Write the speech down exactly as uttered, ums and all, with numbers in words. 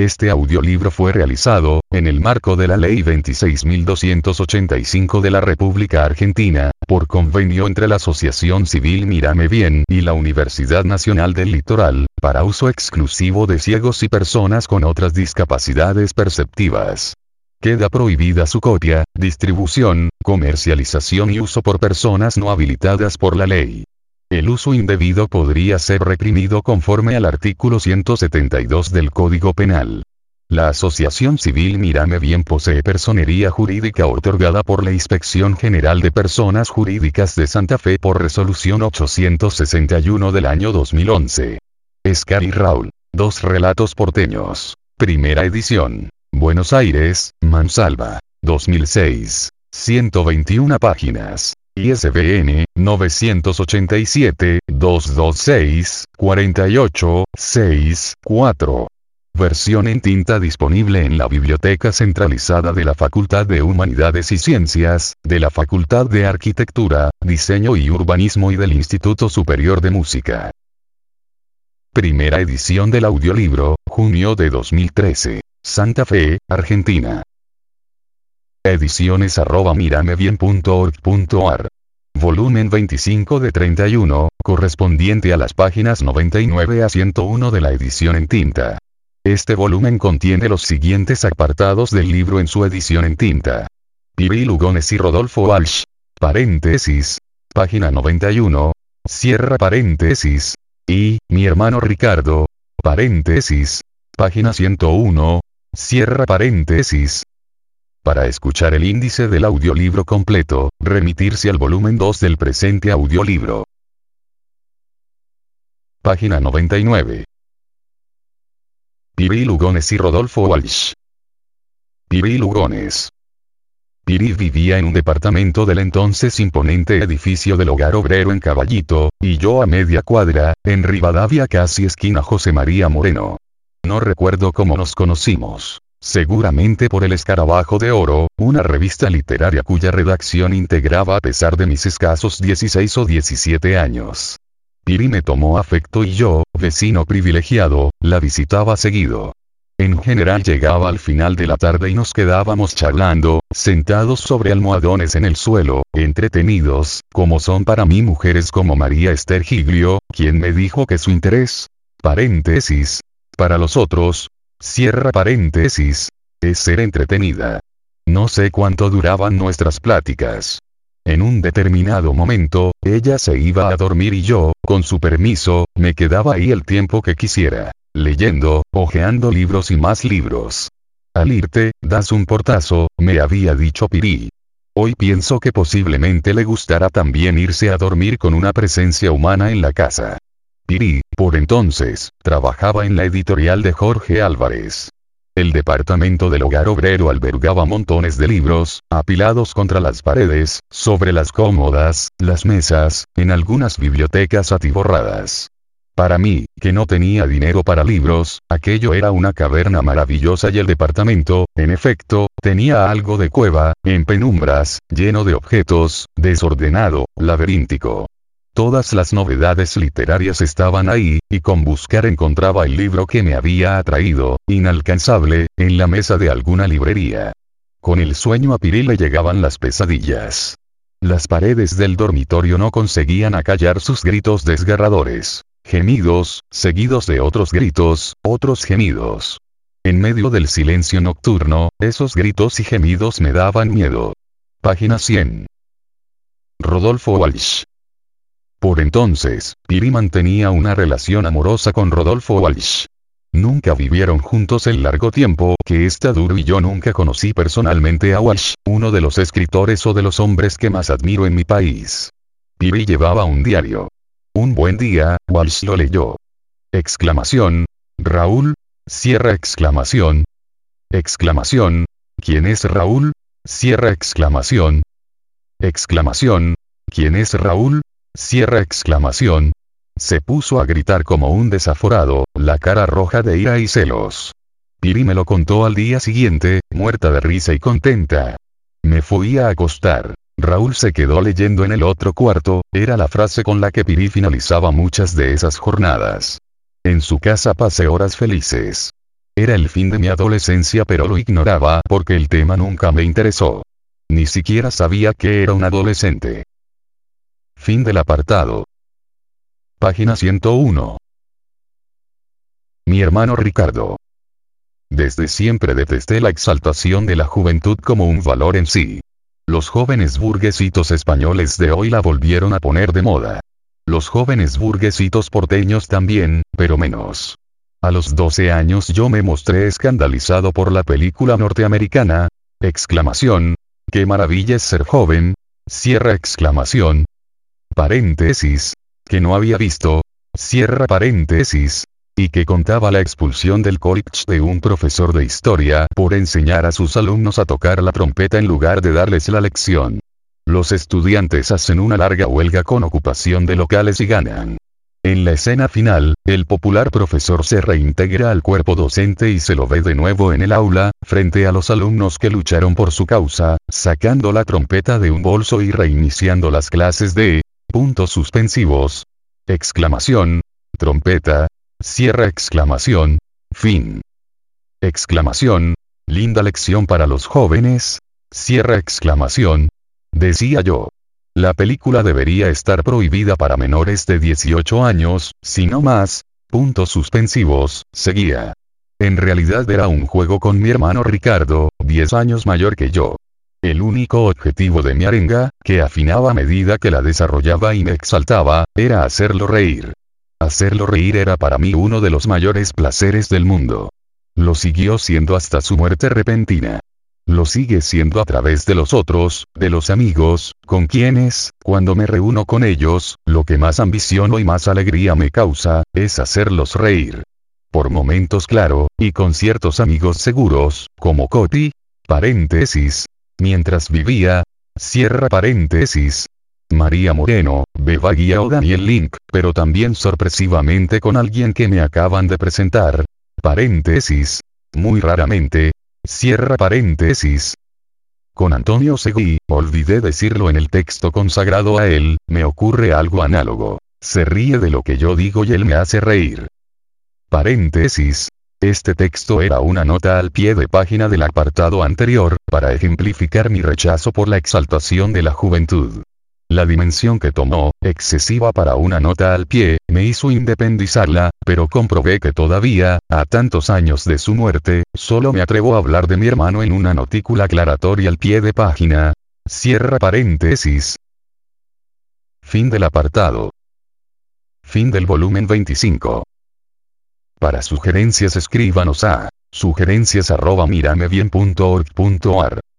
Este audiolibro fue realizado, en el marco de la Ley veintiséis mil doscientos ochenta y cinco de la República Argentina, por convenio entre la Asociación Civil Mírame Bien y la Universidad Nacional del Litoral, para uso exclusivo de ciegos y personas con otras discapacidades perceptivas. Queda prohibida su copia, distribución, comercialización y uso por personas no habilitadas por la ley. El uso indebido podría ser reprimido conforme al artículo ciento setenta y dos del Código Penal. La Asociación Civil Mírame Bien posee personería jurídica otorgada por la Inspección General de Personas Jurídicas de Santa Fe por resolución ochocientos sesenta y uno del año dos mil once. Scar y Raúl. Dos relatos porteños. Primera edición. Buenos Aires, Mansalva. dos mil seis. ciento veintiuna páginas. I S B N, novecientos ochenta y siete, doscientos veintiséis, cuarenta y ocho, sesenta y cuatro. Versión en tinta disponible en la Biblioteca Centralizada de la Facultad de Humanidades y Ciencias, de la Facultad de Arquitectura, Diseño y Urbanismo y del Instituto Superior de Música. Primera edición del audiolibro, junio de dos mil trece. Santa Fe, Argentina. Ediciones arroba miramebien punto org punto ar. Volumen veinticinco de treinta y uno, correspondiente a las páginas noventa y nueve a ciento uno de la edición en tinta. Este volumen contiene los siguientes apartados del libro en su edición en tinta. Piri Lugones y Rodolfo Walsh. Paréntesis. Página noventa y uno. Cierra paréntesis. Y, mi hermano Ricardo. Paréntesis. Página ciento uno. Cierra paréntesis. Para escuchar el índice del audiolibro completo, remitirse al volumen dos del presente audiolibro. Página noventa y nueve. Piri Lugones y Rodolfo Walsh. Piri Lugones. Piri vivía en un departamento del entonces imponente edificio del Hogar Obrero en Caballito, y yo a media cuadra, en Rivadavia casi esquina José María Moreno. No recuerdo cómo nos conocimos. Seguramente por El Escarabajo de Oro, una revista literaria cuya redacción integraba a pesar de mis escasos dieciséis o diecisiete años. Piri me tomó afecto y yo, vecino privilegiado, la visitaba seguido. En general llegaba al final de la tarde y nos quedábamos charlando, sentados sobre almohadones en el suelo, entretenidos, como son para mí mujeres como María Esther Giglio, quien me dijo que su interés, paréntesis, para los otros, cierra paréntesis, es ser entretenida. No sé cuánto duraban nuestras pláticas. En un determinado momento, ella se iba a dormir y yo, con su permiso, me quedaba ahí el tiempo que quisiera, leyendo, hojeando libros y más libros. Al irte, das un portazo, me había dicho Piri. Hoy pienso que posiblemente le gustara también irse a dormir con una presencia humana en la casa. Piri, por entonces, trabajaba en la editorial de Jorge Álvarez. El departamento del Hogar Obrero albergaba montones de libros, apilados contra las paredes, sobre las cómodas, las mesas, en algunas bibliotecas atiborradas. Para mí, que no tenía dinero para libros, aquello era una caverna maravillosa y el departamento, en efecto, tenía algo de cueva, en penumbras, lleno de objetos, desordenado, laberíntico. Todas las novedades literarias estaban ahí, y con buscar encontraba el libro que me había atraído, inalcanzable, en la mesa de alguna librería. Con el sueño a Piri le llegaban las pesadillas. Las paredes del dormitorio no conseguían acallar sus gritos desgarradores. Gemidos, seguidos de otros gritos, otros gemidos. En medio del silencio nocturno, esos gritos y gemidos me daban miedo. Página cien. Rodolfo Walsh. Por entonces, Piri mantenía una relación amorosa con Rodolfo Walsh. Nunca vivieron juntos el largo tiempo que esta duró y yo nunca conocí personalmente a Walsh, uno de los escritores o de los hombres que más admiro en mi país. Piri llevaba un diario. Un buen día, Walsh lo leyó. Exclamación. Raúl. Cierra exclamación. Exclamación. ¿Quién es Raúl? Cierra exclamación. Exclamación. ¿Quién es Raúl? Cierra exclamación. Se puso a gritar como un desaforado, la cara roja de ira y celos. Piri me lo contó al día siguiente, muerta de risa y contenta. Me fui a acostar. Raúl se quedó leyendo en el otro cuarto, era la frase con la que Piri finalizaba muchas de esas jornadas. En su casa pasé horas felices. Era el fin de mi adolescencia, pero lo ignoraba porque el tema nunca me interesó. Ni siquiera sabía que era un adolescente. Fin del apartado. Página ciento uno. Mi hermano Ricardo. Desde siempre detesté la exaltación de la juventud como un valor en sí. Los jóvenes burguesitos españoles de hoy la volvieron a poner de moda. Los jóvenes burguesitos porteños también, pero menos. A los doce años yo me mostré escandalizado por la película norteamericana, exclamación, ¡qué maravilla es ser joven! Cierra exclamación. Paréntesis, que no había visto, cierra paréntesis, y que contaba la expulsión del college de un profesor de historia por enseñar a sus alumnos a tocar la trompeta en lugar de darles la lección. Los estudiantes hacen una larga huelga con ocupación de locales y ganan. En la escena final, el popular profesor se reintegra al cuerpo docente y se lo ve de nuevo en el aula, frente a los alumnos que lucharon por su causa, sacando la trompeta de un bolso y reiniciando las clases de puntos suspensivos. Exclamación. Trompeta. Cierra exclamación. Fin. Exclamación. Linda lección para los jóvenes. Cierra exclamación. Decía yo. La película debería estar prohibida para menores de dieciocho años, si no más. Puntos suspensivos, seguía. En realidad era un juego con mi hermano Ricardo, diez años mayor que yo. El único objetivo de mi arenga, que afinaba a medida que la desarrollaba y me exaltaba, era hacerlo reír. Hacerlo reír era para mí uno de los mayores placeres del mundo. Lo siguió siendo hasta su muerte repentina. Lo sigue siendo a través de los otros, de los amigos, con quienes, cuando me reúno con ellos, lo que más ambiciono y más alegría me causa, es hacerlos reír. Por momentos claro, y con ciertos amigos seguros, como Coti, paréntesis, mientras vivía, cierra paréntesis, María Moreno, Beba Guía o Daniel Link, pero también sorpresivamente con alguien que me acaban de presentar, paréntesis, muy raramente, cierra paréntesis. Con Antonio Seguí, olvidé decirlo en el texto consagrado a él, me ocurre algo análogo. Se ríe de lo que yo digo y él me hace reír. Paréntesis. Este texto era una nota al pie de página del apartado anterior, para ejemplificar mi rechazo por la exaltación de la juventud. La dimensión que tomó, excesiva para una nota al pie, me hizo independizarla, pero comprobé que todavía, a tantos años de su muerte, solo me atrevo a hablar de mi hermano en una notícula aclaratoria al pie de página. Cierra paréntesis. Fin del apartado. Fin del volumen veinticinco. Para sugerencias escríbanos a sugerencias arroba miramebien punto org punto ar.